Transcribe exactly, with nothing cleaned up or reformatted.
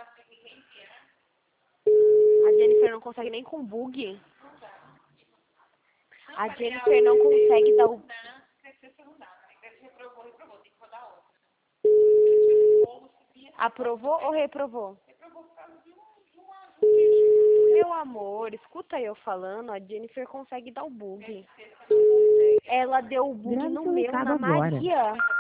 A Jennifer não consegue nem com bug. A Jennifer não consegue dar o... Aprovou ou reprovou? Meu amor, escuta eu falando, a Jennifer consegue dar o bug. Ela deu o bug Grave no seu meu, recado na agora. Maria.